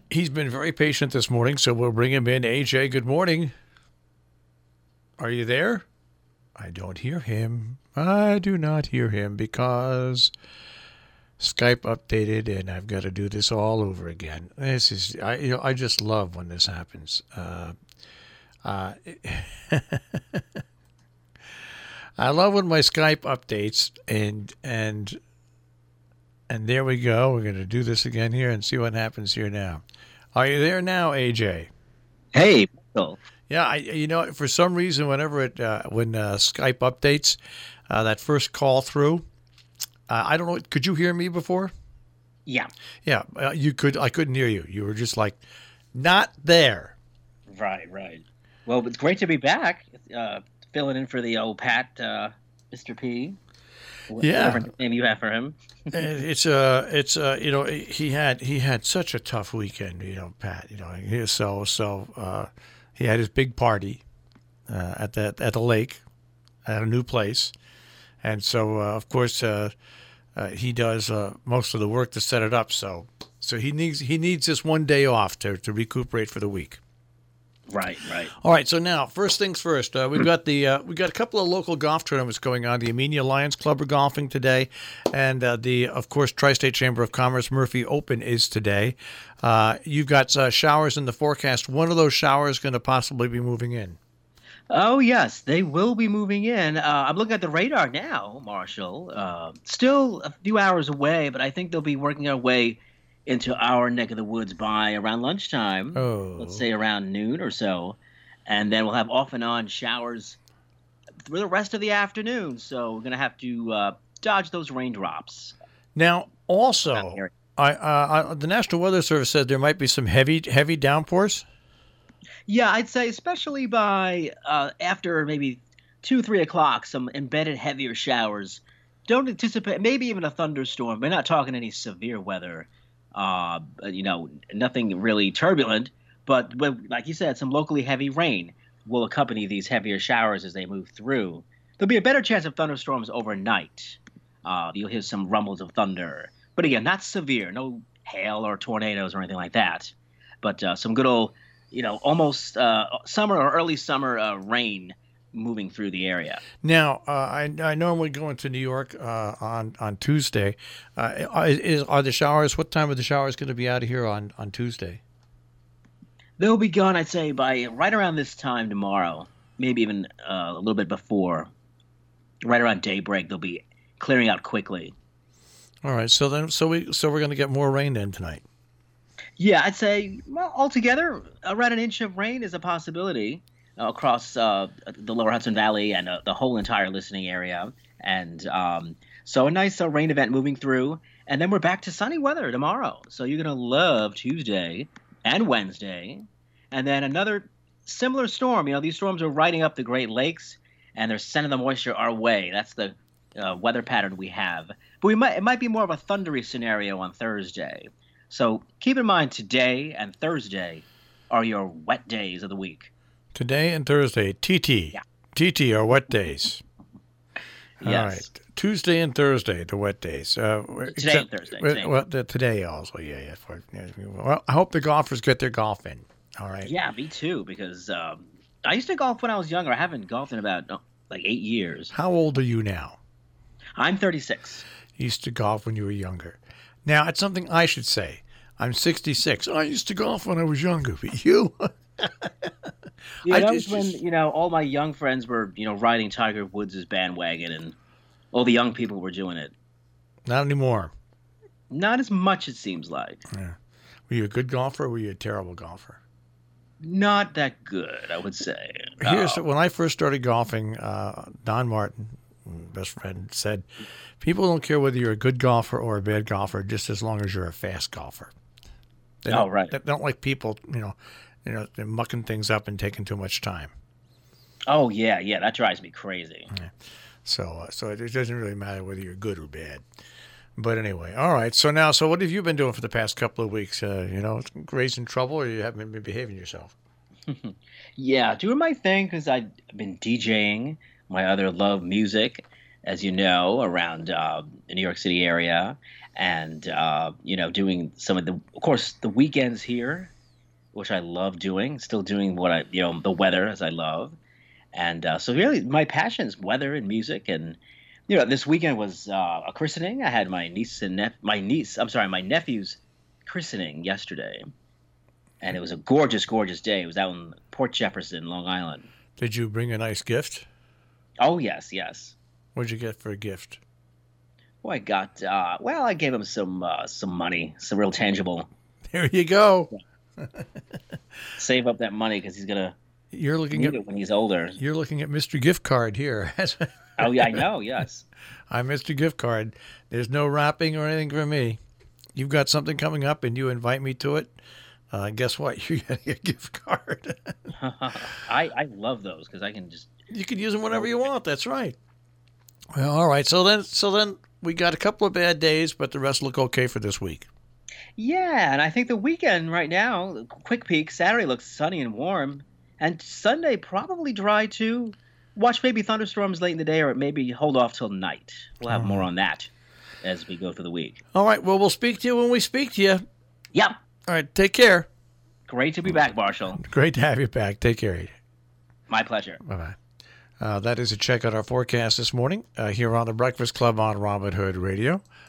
He's been very patient this morning, so we'll bring him in. AJ, good morning. Are you there? I don't hear him. I do not hear him because Skype updated, and I've got to do this all over again. This is, I just love when this happens. Uh, I love when my Skype updates, and there we go. We're going to do this again here and see what happens here now. Are you there now, AJ? Hey, Michael. Yeah, for some reason, whenever when Skype updates, that first call through, I don't know. Could you hear me before? Yeah, Yeah, you could. I couldn't hear you. You were just like not there. right. Well, it's great to be back, filling in for the old Pat, Mr. P, Yeah, whatever name you have for him. he had such a tough weekend, Pat. He had his big party at the lake at a new place, and so of course he does most of the work to set it up. So he needs this one day off to recuperate for the week. Right. All right, so now first things first. We've got a couple of local golf tournaments going on. The Amenia Lions Club are golfing today, and of course Tri-State Chamber of Commerce Murphy Open is today. You've got showers in the forecast. One of those showers going to possibly be moving in. Oh, yes, they will be moving in. I'm looking at the radar now, Marshall. Still a few hours away, but I think they'll be working our way into our neck of the woods by around lunchtime. Let's Oh. say around noon or so. And then we'll have off and on showers for the rest of the afternoon. So we're going to have to dodge those raindrops Now, around the also, area. the National Weather Service said there might be some heavy downpours. Yeah, I'd say especially by after maybe 2, 3 o'clock, some embedded heavier showers. Don't anticipate maybe even a thunderstorm. We're not talking any severe weather. Nothing really turbulent, but like you said, some locally heavy rain will accompany these heavier showers as they move through. There'll be a better chance of thunderstorms overnight. You'll hear some rumbles of thunder, but again, not severe. No hail or tornadoes or anything like that. But some good old, almost summer or early summer rain moving through the area. Now, I normally go into New York on Tuesday. Are the showers? What time are the showers going to be out of here on Tuesday? They'll be gone, I'd say, by right around this time tomorrow, maybe even a little bit before. Right around daybreak, they'll be clearing out quickly. All right, so we're going to get more rain then tonight. Yeah, I'd say well, altogether, around an inch of rain is a possibility across the lower Hudson Valley and the whole entire listening area. And so a nice rain event moving through. And then we're back to sunny weather tomorrow. So you're going to love Tuesday and Wednesday. And then another similar storm. These storms are riding up the Great Lakes and they're sending the moisture our way. That's the weather pattern we have. But it might be more of a thundery scenario on Thursday. So keep in mind today and Thursday are your wet days of the week. Today and Thursday, Yeah. TT are wet days. All Yes. right, Tuesday and Thursday, the wet days. Today and Thursday. Today also, yeah. Well, I hope the golfers get their golf in. All right. Yeah, me too. Because I used to golf when I was younger. I haven't golfed in about like 8 years. How old are you now? I'm 36. You used to golf when you were younger. Now, it's something I should say. I'm 66. I used to golf when I was younger, but you? Yeah, that was it's when just all my young friends were riding Tiger Woods' bandwagon, and all the young people were doing it. not anymore. Not as much, it seems like. Yeah. Were you a good golfer or were you a terrible golfer? Not that good, I would say. When I first started golfing, Don Martin, best friend, said, people don't care whether you're a good golfer or a bad golfer, just as long as you're a fast golfer. Right. They don't like people, they're mucking things up and taking too much time. Oh, yeah, that drives me crazy. So it doesn't really matter whether you're good or bad. But anyway, all right. So what have you been doing for the past couple of weeks? Raising trouble, or you haven't been behaving yourself? Yeah, doing my thing because I've been DJing, my other love, music. as you know, around the New York City area, and doing some of course, the weekends here, which I love doing. Still doing what the weather as I love, and so really, my passions, weather and music, and this weekend was a christening. I had my nephew's christening yesterday, and it was a gorgeous, gorgeous day. It was out in Port Jefferson, Long Island. Did you bring a nice gift? Oh yes, yes. What'd you get for a gift? Well, I got I gave him some money, some real tangible. There you go. Save up that money because he's gonna You're looking need at it when he's older. you're looking at Mr. Gift Card here. Oh yeah, I know. Yes. I'm Mr. Gift Card. There's no wrapping or anything for me. You've got something coming up and you invite me to it. Guess what? You're getting a gift card. I love those because I can just. You can use them whenever you want. That's right. Well, all right. So then we got a couple of bad days, but the rest look okay for this week. Yeah, and I think the weekend right now, quick peek, Saturday looks sunny and warm, and Sunday probably dry too. Watch maybe thunderstorms late in the day, or maybe hold off till night. We'll have more on that as we go through the week. All right. Well, we'll speak to you when we speak to you. Yep. All right. Take care. Great to be back, Marshall. Great to have you back. Take care. My pleasure. Bye-bye. That is a check on our forecast this morning here on the Breakfast Club on Robin Hood Radio.